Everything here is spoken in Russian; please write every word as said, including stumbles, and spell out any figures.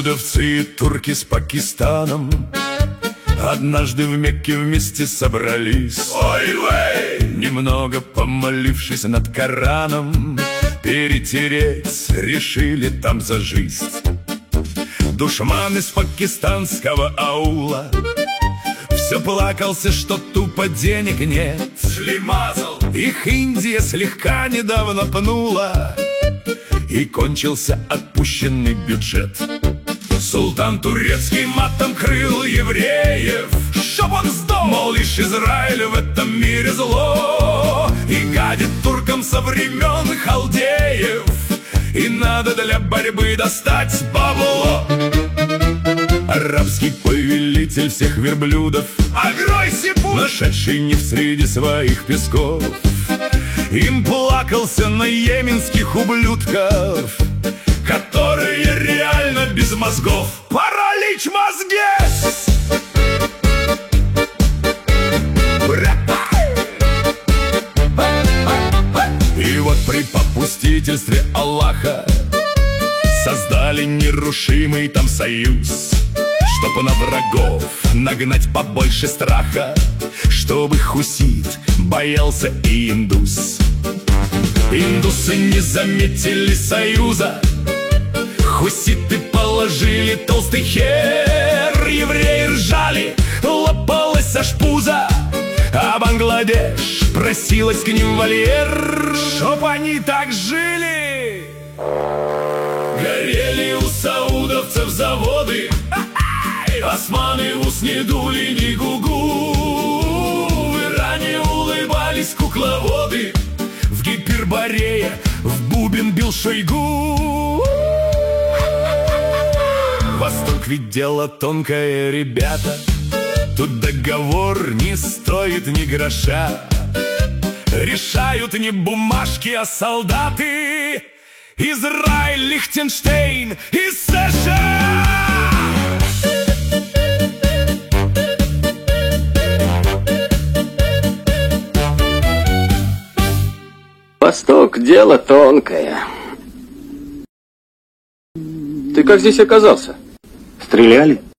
Саудовцы и турки с Пакистаном однажды в Мекке вместе собрались. Ой-вей! Немного помолившись над Кораном, перетереть решили там за жизнь. Душман из пакистанского аула все плакался, что тупо денег нет. Шлемазал. Их Индия слегка недавно пнула, и кончился отпущенный бюджет. Султан турецкий матом крыл евреев, чтоб он сдох, мол, лишь Израиль в этом мире зло, и гадит туркам со времен халдеев, и надо для борьбы достать бабло. Арабский повелитель всех верблюдов, Агрой-Сипух, нашедший не в среди своих песков, им плакался на йеменских ублюдков, которые реально без мозгов. Паралич мозги! И вот при попустительстве Аллаха создали нерушимый там союз, чтобы на врагов нагнать побольше страха, чтобы хусит боялся и индус. Индусы не заметили союза, хуситы положили толстый хер, евреи ржали, лопалась аж пузо, а Бангладеш просилась к ним в вольер, чтоб они так жили. Горели у саудовцев заводы, османы в ус не дули ни гугу, в Иране улыбались кукловоды, в Гиперборее в бубен бил Шойгу. Восток ведь дело тонкое, ребята, тут договор не стоит ни гроша, решают не бумажки, а солдаты. Израиль, Лихтенштейн и США. Восток — дело тонкое. Ты как здесь оказался? Стреляли?